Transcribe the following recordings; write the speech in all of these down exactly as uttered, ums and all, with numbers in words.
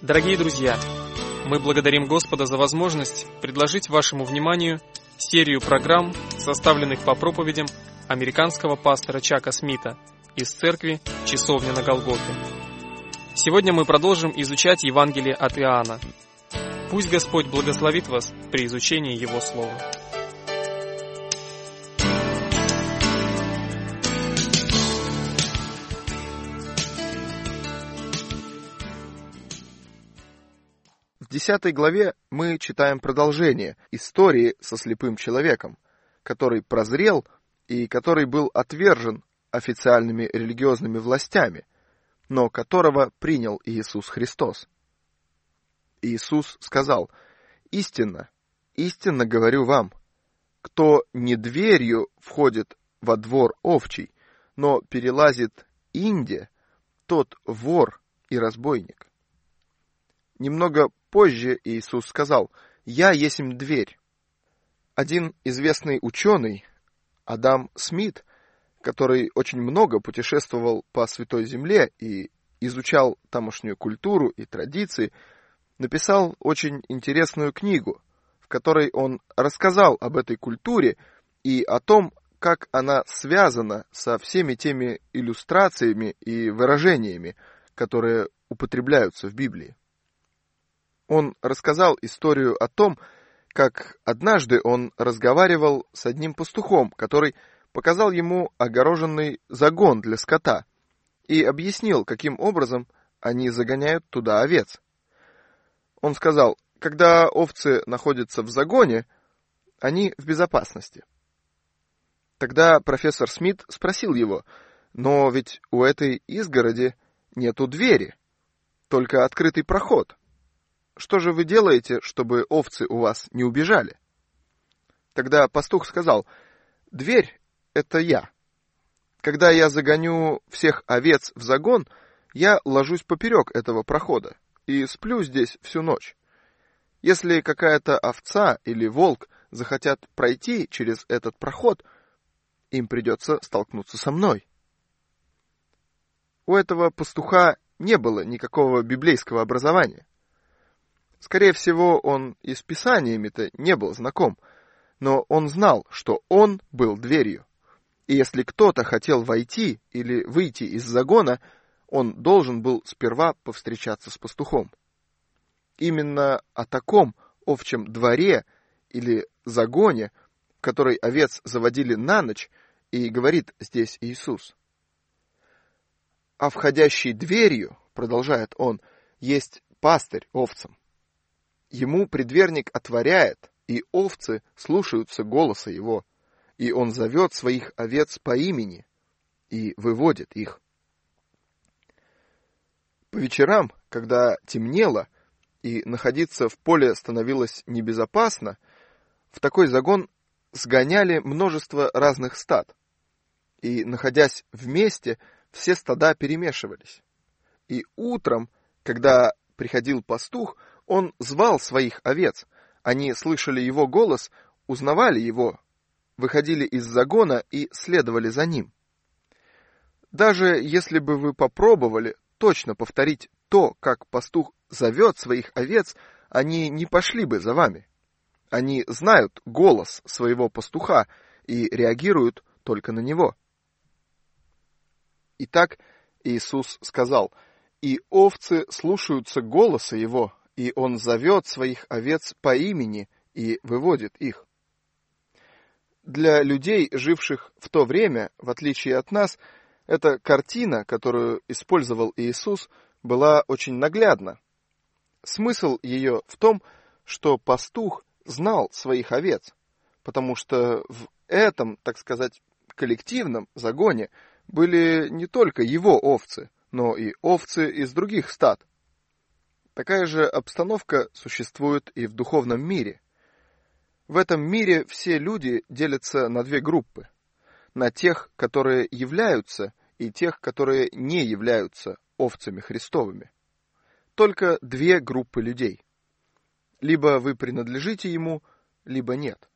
Дорогие друзья, мы благодарим Господа за возможность предложить вашему вниманию серию программ, составленных по проповедям американского пастора Чака Смита из церкви «Часовня на Голгофе». Сегодня мы продолжим изучать Евангелие от Иоанна. Пусть Господь благословит вас при изучении Его Слова. В десятой главе мы читаем продолжение истории со слепым человеком, который прозрел и который был отвержен официальными религиозными властями, но которого принял Иисус Христос. Иисус сказал: «Истинно, истинно говорю вам, кто не дверью входит во двор овчий, но перелазит инде, тот вор и разбойник». Немного позже Иисус сказал: «Я есмь дверь». Один известный ученый, Адам Смит, который очень много путешествовал по Святой Земле и изучал тамошнюю культуру и традиции, написал очень интересную книгу, в которой он рассказал об этой культуре и о том, как она связана со всеми теми иллюстрациями и выражениями, которые употребляются в Библии. Он рассказал историю о том, как однажды он разговаривал с одним пастухом, который показал ему огороженный загон для скота и объяснил, каким образом они загоняют туда овец. Он сказал: когда овцы находятся в загоне, они в безопасности. Тогда профессор Смит спросил его: но ведь у этой изгороди нету двери, только открытый проход. Что же вы делаете, чтобы овцы у вас не убежали? Тогда пастух сказал: дверь — это я. Когда я загоню всех овец в загон, я ложусь поперек этого прохода и сплю здесь всю ночь. Если какая-то овца или волк захотят пройти через этот проход, им придется столкнуться со мной. У этого пастуха не было никакого библейского образования. Скорее всего, он и с писаниями-то не был знаком, но он знал, что он был дверью. И если кто-то хотел войти или выйти из загона, он должен был сперва повстречаться с пастухом. Именно о таком овчем дворе или загоне, в который овец заводили на ночь, и говорит здесь Иисус. А входящий дверью, продолжает он, есть пастырь овцам. Ему предверник отворяет, и овцы слушаются голоса его, и он зовет своих овец по имени и выводит их. По вечерам, когда темнело и находиться в поле становилось небезопасно, в такой загон сгоняли множество разных стад, и, находясь вместе, все стада перемешивались. И утром, когда приходил пастух, он звал своих овец, они слышали его голос, узнавали его, выходили из загона и следовали за ним. Даже если бы вы попробовали точно повторить то, как пастух зовет своих овец, они не пошли бы за вами. Они знают голос своего пастуха и реагируют только на него. Итак, Иисус сказал: «И овцы слушаются голоса его, и он зовет своих овец по имени и выводит их». Для людей, живших в то время, в отличие от нас, эта картина, которую использовал Иисус, была очень наглядна. Смысл ее в том, что пастух знал своих овец, потому что в этом, так сказать, коллективном загоне были не только его овцы, но и овцы из других стад. Такая же обстановка существует и в духовном мире. В этом мире все люди делятся на две группы. На тех, которые являются, и тех, которые не являются овцами Христовыми. Только две группы людей. Либо вы принадлежите Ему, либо нет.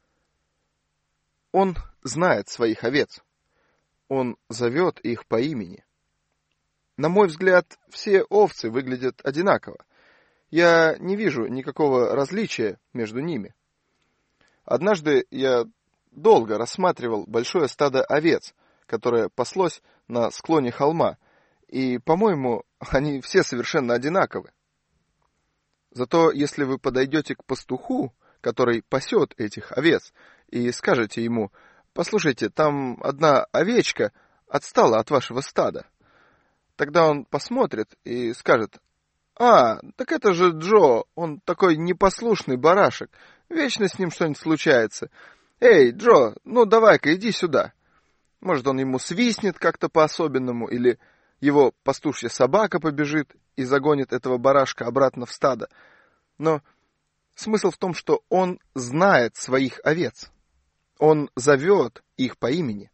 Он знает своих овец. Он зовет их по имени. На мой взгляд, все овцы выглядят одинаково. Я не вижу никакого различия между ними. Однажды я долго рассматривал большое стадо овец, которое паслось на склоне холма, и, по-моему, они все совершенно одинаковы. Зато если вы подойдете к пастуху, который пасет этих овец, и скажете ему: «Послушайте, там одна овечка отстала от вашего стада», тогда он посмотрит и скажет: «А, так это же Джо, он такой непослушный барашек, вечно с ним что-нибудь случается. Эй, Джо, ну давай-ка иди сюда». Может, он ему свистнет как-то по-особенному, или его пастушья собака побежит и загонит этого барашка обратно в стадо. Но смысл в том, что он знает своих овец. Он зовет их по имени.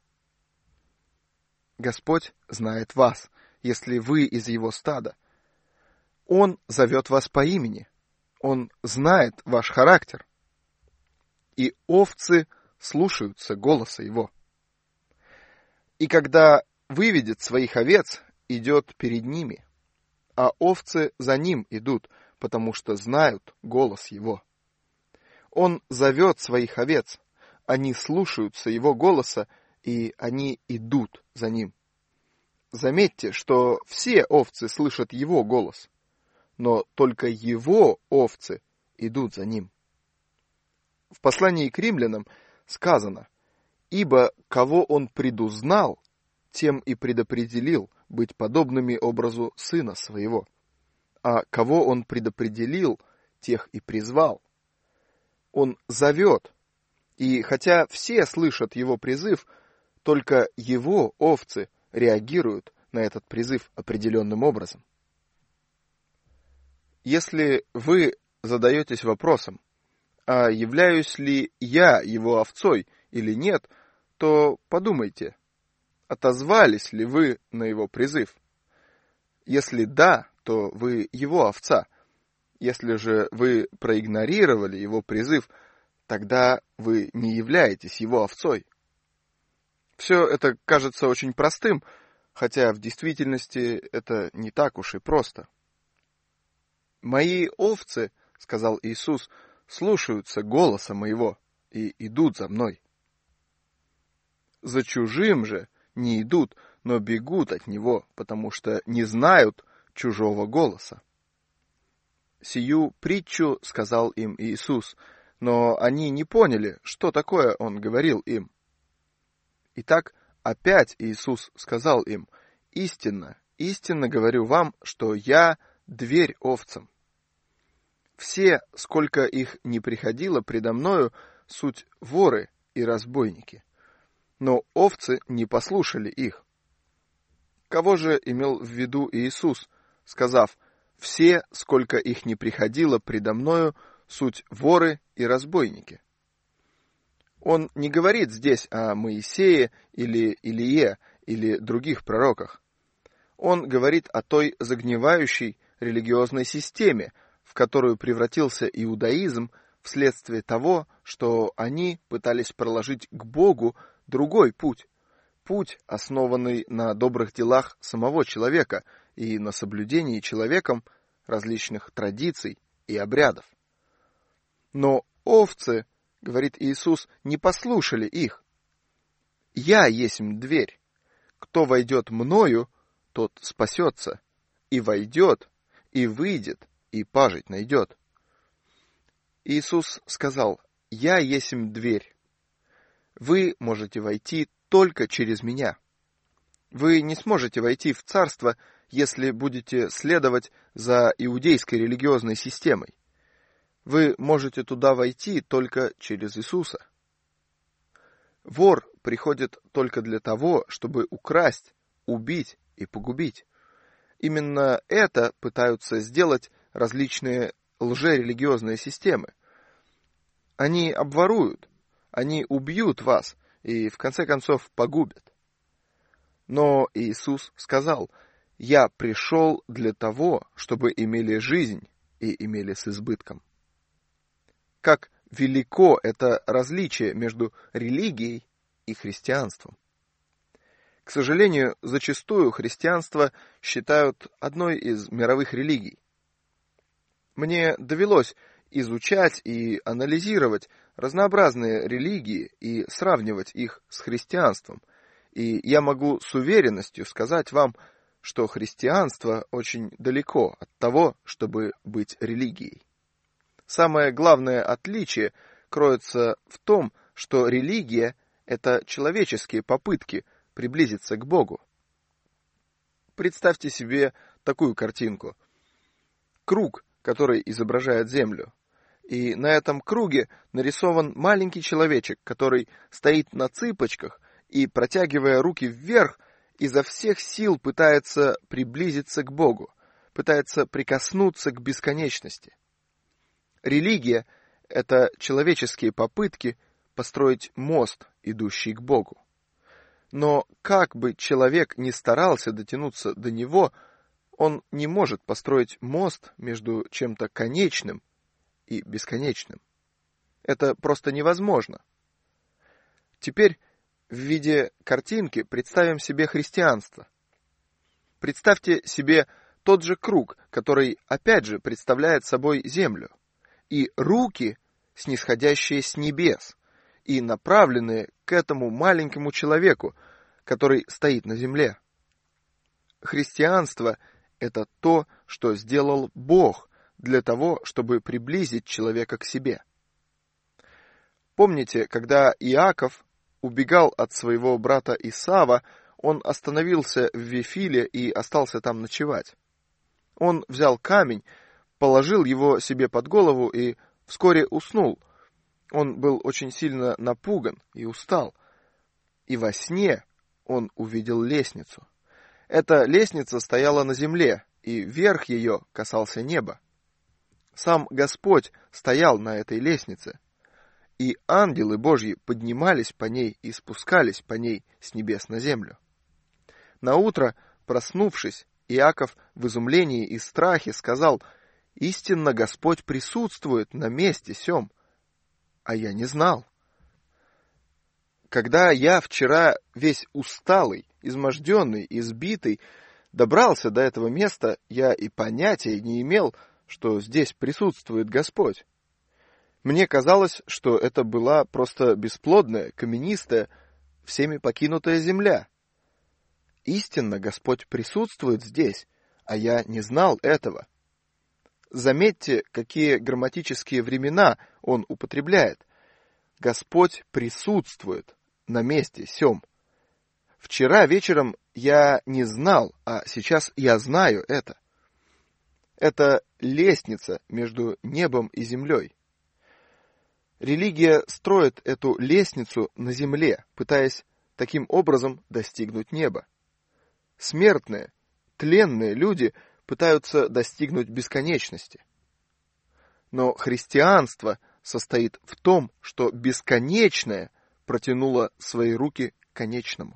Господь знает вас, если вы из его стада. Он зовет вас по имени. Он знает ваш характер. И овцы слушаются голоса его. И когда выведет своих овец, идет перед ними, а овцы за ним идут, потому что знают голос его. Он зовет своих овец, они слушаются его голоса, и они идут за ним. Заметьте, что все овцы слышат его голос, но только его овцы идут за ним. В послании к римлянам сказано: «Ибо кого он предузнал, тем и предопределил быть подобными образу сына своего. А кого он предопределил, тех и призвал». Он зовет, и хотя все слышат его призыв, только его овцы реагируют на этот призыв определенным образом. Если вы задаетесь вопросом: а являюсь ли я его овцой или нет, то подумайте, отозвались ли вы на его призыв. Если да, то вы его овца. Если же вы проигнорировали его призыв, тогда вы не являетесь его овцой. Все это кажется очень простым, хотя в действительности это не так уж и просто. «Мои овцы, — сказал Иисус, — слушаются голоса моего и идут за мной. За чужим же не идут, но бегут от него, потому что не знают чужого голоса». Сию притчу сказал им Иисус, но они не поняли, что такое он говорил им. Итак, опять Иисус сказал им: «Истинно, истинно говорю вам, что я дверь овцам. Все, сколько их не приходило предо мною, суть воры и разбойники. Но овцы не послушали их». Кого же имел в виду Иисус, сказав: «Все, сколько их не приходило предо мною, суть воры и разбойники»? Он не говорит здесь о Моисее или Илие или других пророках. Он говорит о той загнивающей религиозной системе, в которую превратился иудаизм вследствие того, что они пытались проложить к Богу другой путь. Путь, основанный на добрых делах самого человека и на соблюдении человеком различных традиций и обрядов. Но овцы, говорит Иисус, не послушали их. «Я есмь дверь. Кто войдет мною, тот спасется, и войдет, и выйдет, и пажить найдет». Иисус сказал: «Я есмь дверь. Вы можете войти только через меня. Вы не сможете войти в царство, если будете следовать за иудейской религиозной системой. Вы можете туда войти только через Иисуса. Вор приходит только для того, чтобы украсть, убить и погубить. Именно это пытаются сделать различные лжерелигиозные системы. Они обворуют, они убьют вас и, в конце концов, погубят. Но Иисус сказал: «Я пришел для того, чтобы имели жизнь и имели с избытком». Как велико это различие между религией и христианством. К сожалению, зачастую христианство считают одной из мировых религий. Мне довелось изучать и анализировать разнообразные религии и сравнивать их с христианством, и я могу с уверенностью сказать вам, что христианство очень далеко от того, чтобы быть религией. Самое главное отличие кроется в том, что религия — это человеческие попытки приблизиться к Богу. Представьте себе такую картинку. Круг, который изображает Землю. И на этом круге нарисован маленький человечек, который стоит на цыпочках и, протягивая руки вверх, изо всех сил пытается приблизиться к Богу, пытается прикоснуться к бесконечности. Религия — это человеческие попытки построить мост, идущий к Богу. Но как бы человек ни старался дотянуться до него, он не может построить мост между чем-то конечным и бесконечным. Это просто невозможно. Теперь в виде картинки представим себе христианство. Представьте себе тот же круг, который опять же представляет собой землю, и руки, снисходящие с небес, и направленные к этому маленькому человеку, который стоит на земле. Христианство — это то, что сделал Бог для того, чтобы приблизить человека к себе. Помните, когда Иаков убегал от своего брата Исава, он остановился в Вифиле и остался там ночевать. Он взял камень, положил его себе под голову и вскоре уснул. Он был очень сильно напуган и устал. И во сне он увидел лестницу. Эта лестница стояла на земле, и верх ее касался неба. Сам Господь стоял на этой лестнице, и ангелы Божьи поднимались по ней и спускались по ней с небес на землю. Наутро, проснувшись, Иаков в изумлении и страхе сказал: «Истинно Господь присутствует на месте сём, а я не знал». Когда я вчера весь усталый, изможденный, избитый, добрался до этого места, я и понятия не имел, что здесь присутствует Господь. Мне казалось, что это была просто бесплодная, каменистая, всеми покинутая земля. Истинно Господь присутствует здесь, а я не знал этого. Заметьте, какие грамматические времена он употребляет. Господь присутствует на месте сём. Вчера вечером я не знал, а сейчас я знаю это. Это лестница между небом и землей. Религия строит эту лестницу на земле, пытаясь таким образом достигнуть неба. Смертные, тленные люди пытаются достигнуть бесконечности. Но христианство состоит в том, что бесконечное протянуло свои руки к конечному.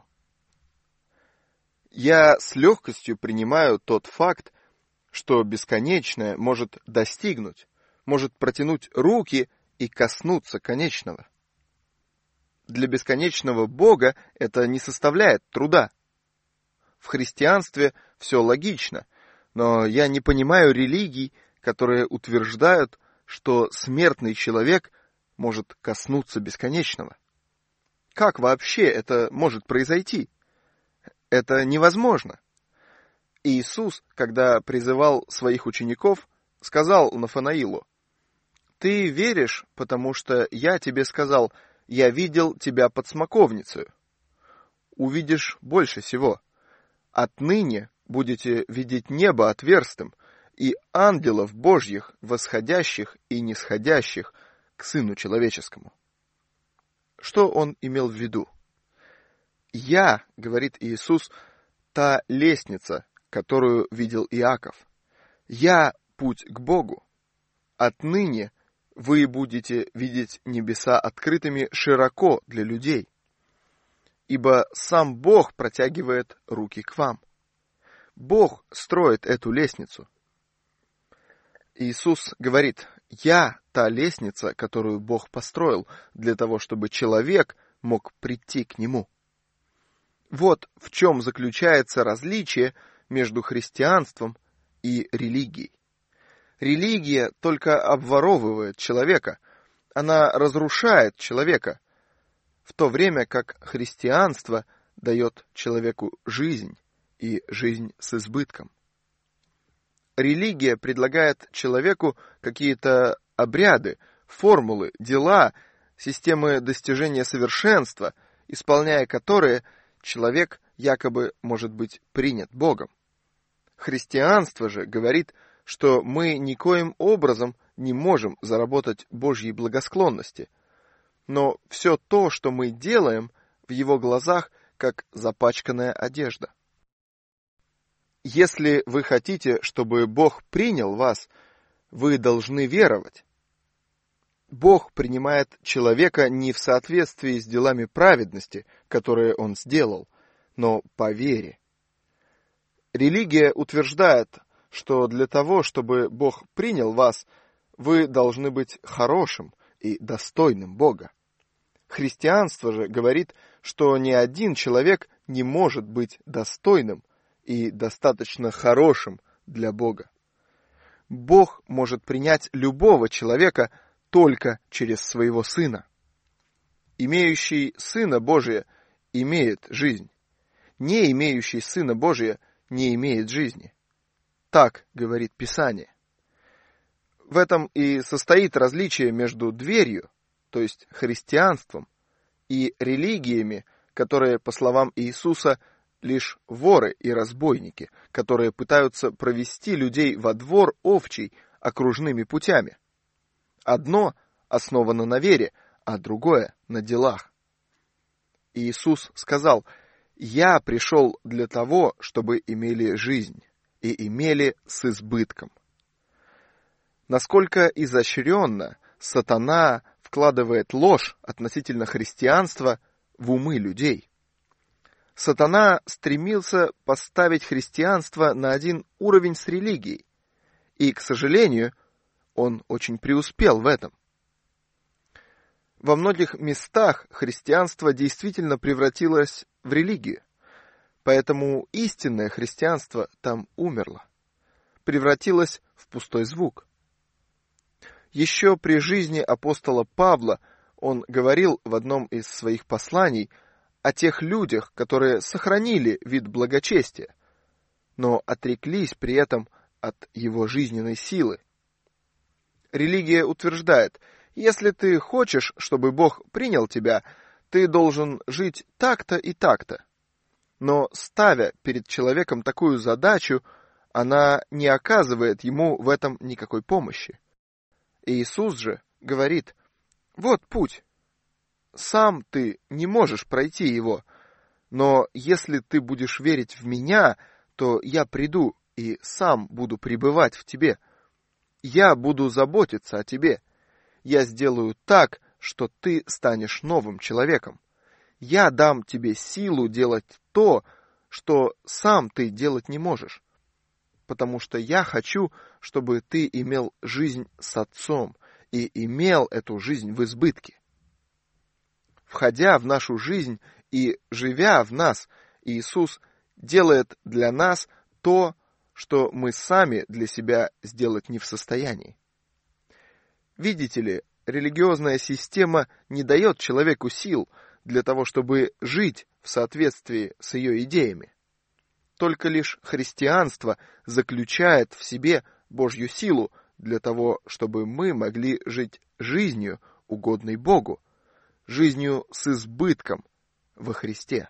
Я с легкостью принимаю тот факт, что бесконечное может достигнуть, может протянуть руки и коснуться конечного. Для бесконечного Бога это не составляет труда. В христианстве все логично, но я не понимаю религий, которые утверждают, что смертный человек может коснуться бесконечного. Как вообще это может произойти? Это невозможно. Иисус, когда призывал своих учеников, сказал Нафанаилу: «Ты веришь, потому что я тебе сказал, я видел тебя под смоковницею. Увидишь больше всего. Отныне будете видеть небо отверстым и ангелов Божьих, восходящих и нисходящих к Сыну Человеческому». Что он имел в виду? «Я, — говорит Иисус, — та лестница, которую видел Иаков. Я — путь к Богу. Отныне вы будете видеть небеса открытыми широко для людей, ибо сам Бог протягивает руки к вам. Бог строит эту лестницу». Иисус говорит: «Я — та лестница, которую Бог построил для того, чтобы человек мог прийти к Нему». Вот в чем заключается различие между христианством и религией. Религия только обворовывает человека, она разрушает человека, в то время как христианство дает человеку жизнь, и жизнь с избытком. Религия предлагает человеку какие-то обряды, формулы, дела, системы достижения совершенства, исполняя которые человек якобы может быть принят Богом. Христианство же говорит, что мы никоим образом не можем заработать Божьей благосклонности, но все то, что мы делаем, в Его глазах как запачканная одежда. Если вы хотите, чтобы Бог принял вас, вы должны веровать. Бог принимает человека не в соответствии с делами праведности, которые он сделал, но по вере. Религия утверждает, что для того, чтобы Бог принял вас, вы должны быть хорошим и достойным Бога. Христианство же говорит, что ни один человек не может быть достойным и достаточно хорошим для Бога. Бог может принять любого человека только через своего Сына. Имеющий Сына Божия имеет жизнь. Не имеющий Сына Божия не имеет жизни. Так говорит Писание. В этом и состоит различие между дверью, то есть христианством, и религиями, которые, по словам Иисуса, лишь воры и разбойники, которые пытаются провести людей во двор овчий окружными путями. Одно основано на вере, а другое на делах. Иисус сказал: «Я пришел для того, чтобы имели жизнь, и имели с избытком». Насколько изощренно сатана вкладывает ложь относительно христианства в умы людей. Сатана стремился поставить христианство на один уровень с религией, и, к сожалению, он очень преуспел в этом. Во многих местах христианство действительно превратилось в религию, поэтому истинное христианство там умерло, превратилось в пустой звук. Еще при жизни апостола Павла он говорил в одном из своих посланий о тех людях, которые сохранили вид благочестия, но отреклись при этом от его жизненной силы. Религия утверждает: если ты хочешь, чтобы Бог принял тебя, ты должен жить так-то и так-то. Но ставя перед человеком такую задачу, она не оказывает ему в этом никакой помощи. Иисус же говорит: вот путь. Сам ты не можешь пройти его, но если ты будешь верить в меня, то я приду и сам буду пребывать в тебе. Я буду заботиться о тебе. Я сделаю так, что ты станешь новым человеком. Я дам тебе силу делать то, что сам ты делать не можешь. Потому что я хочу, чтобы ты имел жизнь с Отцом и имел эту жизнь в избытке. Входя в нашу жизнь и живя в нас, Иисус делает для нас то, что мы сами для себя сделать не в состоянии. Видите ли, религиозная система не дает человеку сил для того, чтобы жить в соответствии с ее идеями. Только лишь христианство заключает в себе Божью силу для того, чтобы мы могли жить жизнью, угодной Богу, жизнью с избытком во Христе.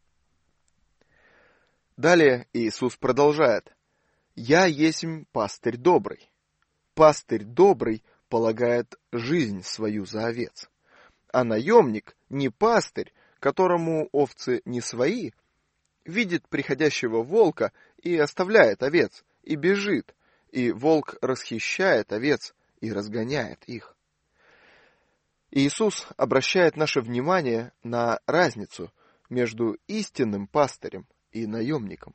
Далее Иисус продолжает: «Я есмь пастырь добрый. Пастырь добрый полагает жизнь свою за овец. А наемник, не пастырь, которому овцы не свои, видит приходящего волка и оставляет овец, и бежит, и волк расхищает овец и разгоняет их». Иисус обращает наше внимание на разницу между истинным пастырем и наемником.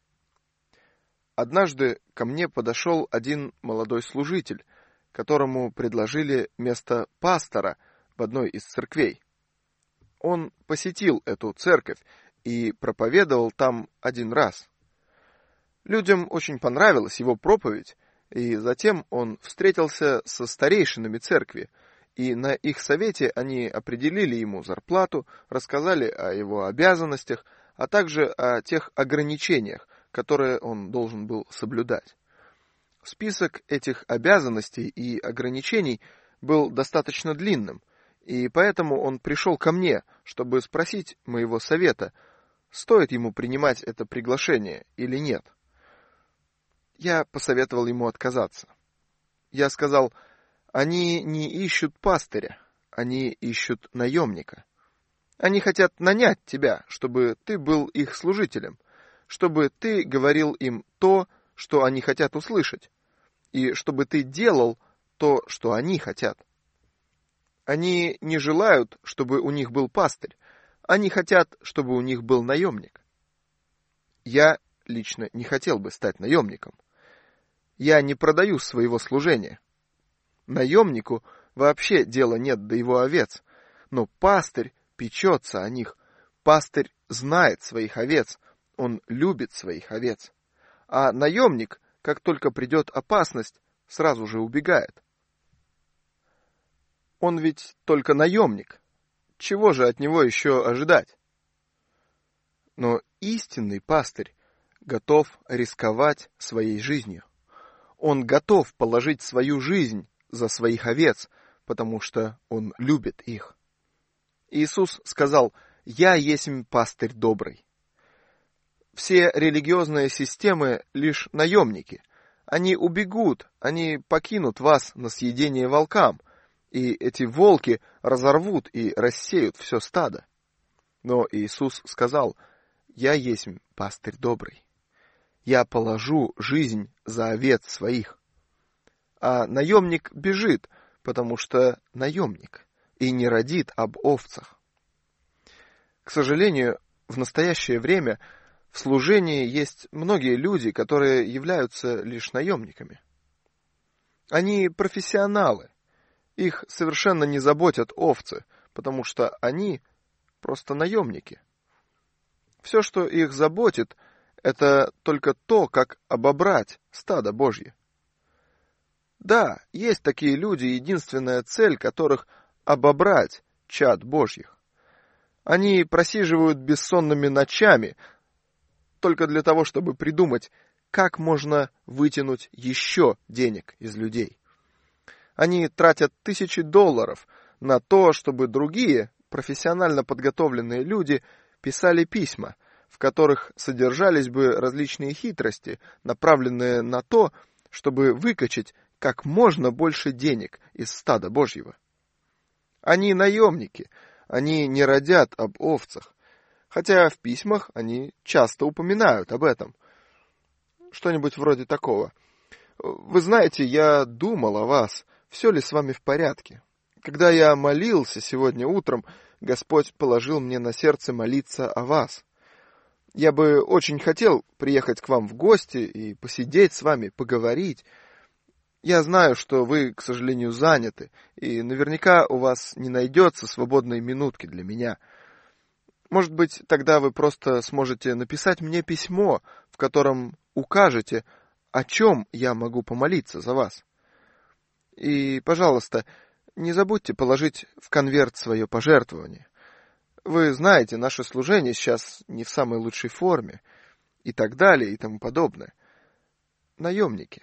Однажды ко мне подошел один молодой служитель, которому предложили место пастора в одной из церквей. Он посетил эту церковь и проповедовал там один раз. Людям очень понравилась его проповедь, И затем он встретился со старейшинами церкви, и на их совете они определили ему зарплату, рассказали о его обязанностях, а также о тех ограничениях, которые он должен был соблюдать. Список этих обязанностей и ограничений был достаточно длинным, и поэтому он пришел ко мне, чтобы спросить моего совета, стоит ему принимать это приглашение или нет. Я посоветовал ему отказаться. Я сказал: они не ищут пастыря, они ищут наемника. Они хотят нанять тебя, чтобы ты был их служителем, чтобы ты говорил им то, что они хотят услышать, и чтобы ты делал то, что они хотят. Они не желают, чтобы у них был пастырь, они хотят, чтобы у них был наемник. Я лично не хотел бы стать наемником. Я не продаю своего служения. Наемнику вообще дела нет до его овец, но пастырь печется о них. Пастырь знает своих овец, он любит своих овец. А наемник, как только придет опасность, сразу же убегает. Он ведь только наемник. Чего же от него еще ожидать? Но истинный пастырь готов рисковать своей жизнью. Он готов положить свою жизнь за своих овец, потому что он любит их. Иисус сказал: «Я есмь пастырь добрый». Все религиозные системы лишь наемники. Они убегут, они покинут вас на съедение волкам, и эти волки разорвут и рассеют все стадо. Но Иисус сказал: «Я есмь пастырь добрый. Я положу жизнь за овец своих». А наемник бежит, потому что наемник, и не родит об овцах. К сожалению, в настоящее время в служении есть многие люди, которые являются лишь наемниками. Они профессионалы. Их совершенно не заботят овцы, потому что они просто наемники. Все, что их заботит, это только то, как обобрать стадо Божье. Да, есть такие люди, единственная цель которых — обобрать чад Божьих. Они просиживают бессонными ночами только для того, чтобы придумать, как можно вытянуть еще денег из людей. Они тратят тысячи долларов на то, чтобы другие, профессионально подготовленные люди писали письма, в которых содержались бы различные хитрости, направленные на то, чтобы выкачать как можно больше денег из стада Божьего. Они наемники, они не родят об овцах, хотя в письмах они часто упоминают об этом. Что-нибудь вроде такого: «Вы знаете, я думал о вас, все ли с вами в порядке? Когда я молился сегодня утром, Господь положил мне на сердце молиться о вас. Я бы очень хотел приехать к вам в гости и посидеть с вами, поговорить. Я знаю, что вы, к сожалению, заняты, и наверняка у вас не найдется свободной минутки для меня. Может быть, тогда вы просто сможете написать мне письмо, в котором укажете, о чем я могу помолиться за вас. И, пожалуйста, не забудьте положить в конверт свое пожертвование. Вы знаете, наше служение сейчас не в самой лучшей форме, и так далее, и тому подобное. Наемники.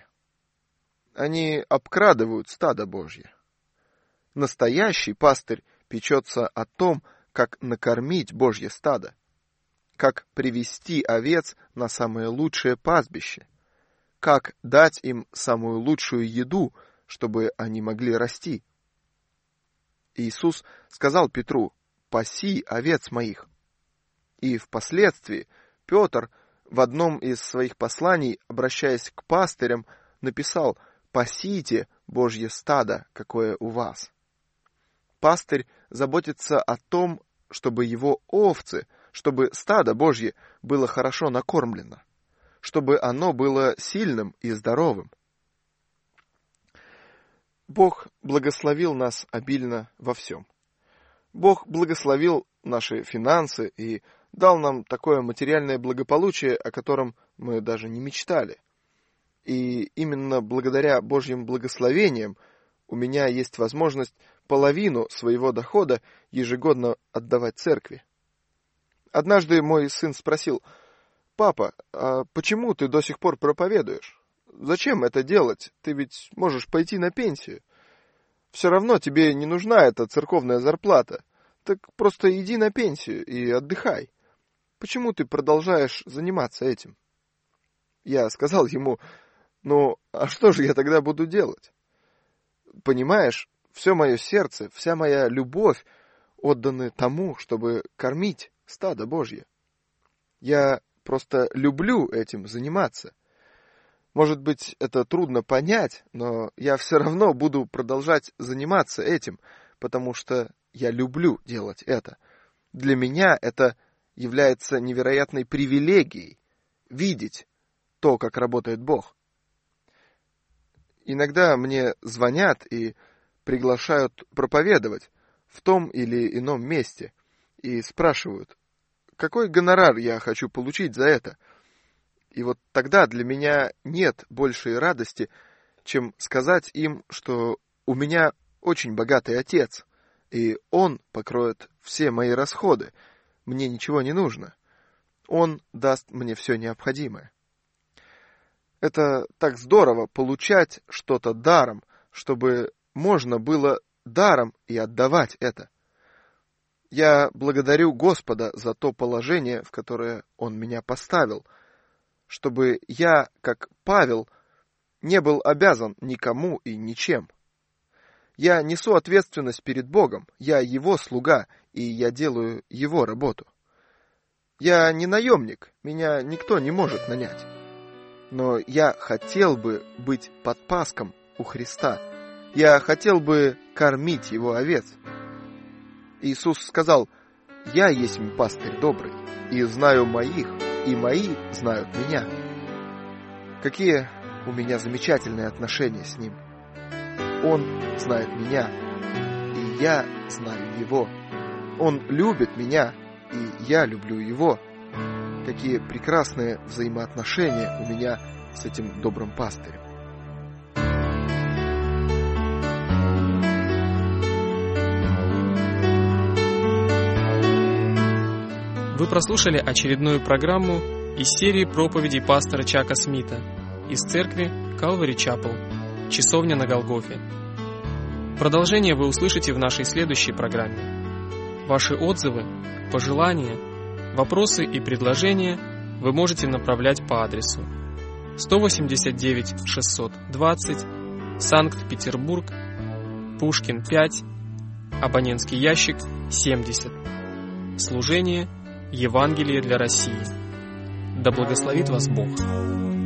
Они обкрадывают стадо Божье. Настоящий пастырь печется о том, как накормить Божье стадо, как привести овец на самое лучшее пастбище, как дать им самую лучшую еду, чтобы они могли расти. Иисус сказал Петру: «Паси овец моих». И впоследствии Петр в одном из своих посланий, обращаясь к пастырям, написал: «Пасите Божье стадо, какое у вас». Пастырь заботится о том, чтобы его овцы, чтобы стадо Божье было хорошо накормлено, чтобы оно было сильным и здоровым. Бог благословил нас обильно во всем. Бог благословил наши финансы и дал нам такое материальное благополучие, о котором мы даже не мечтали. И именно благодаря Божьим благословениям у меня есть возможность половину своего дохода ежегодно отдавать церкви. Однажды мой сын спросил: «Папа, а почему ты до сих пор проповедуешь? Зачем это делать? Ты ведь можешь пойти на пенсию. Все равно тебе не нужна эта церковная зарплата. Так просто иди на пенсию и отдыхай. Почему ты продолжаешь заниматься этим?» Я сказал ему: «Ну, а что же я тогда буду делать? Понимаешь, все мое сердце, вся моя любовь отданы тому, чтобы кормить стадо Божье. Я просто люблю этим заниматься. Может быть, это трудно понять, но я все равно буду продолжать заниматься этим, потому что я люблю делать это. Для меня это является невероятной привилегией — видеть то, как работает Бог. Иногда мне звонят и приглашают проповедовать в том или ином месте и спрашивают, какой гонорар я хочу получить за это. И вот тогда для меня нет большей радости, чем сказать им, что у меня очень богатый отец, и он покроет все мои расходы, мне ничего не нужно. Он даст мне все необходимое. Это так здорово получать что-то даром, чтобы можно было даром и отдавать это. Я благодарю Господа за то положение, в которое Он меня поставил, чтобы я, как Павел, не был обязан никому и ничем. Я несу ответственность перед Богом, я Его слуга, и я делаю Его работу. Я не наемник, меня никто не может нанять. Но я хотел бы быть подпаском у Христа. Я хотел бы кормить Его овец. Иисус сказал: «Я есть пастырь добрый, и знаю моих, и мои знают меня». Какие у меня замечательные отношения с Ним. Он знает меня, и я знаю Его. Он любит меня, и я люблю Его. Какие прекрасные взаимоотношения у меня с этим добрым пастырем. Вы прослушали очередную программу из серии проповедей пастора Чака Смита из церкви Calvary Chapel, Часовня на Голгофе. Продолжение вы услышите в нашей следующей программе. Ваши отзывы, пожелания, вопросы и предложения вы можете направлять по адресу сто восемьдесят девять шестьсот двадцать, Санкт-Петербург, Пушкин пять, абонентский ящик семьдесят. Служение Евангелие для России. Да благословит вас Бог.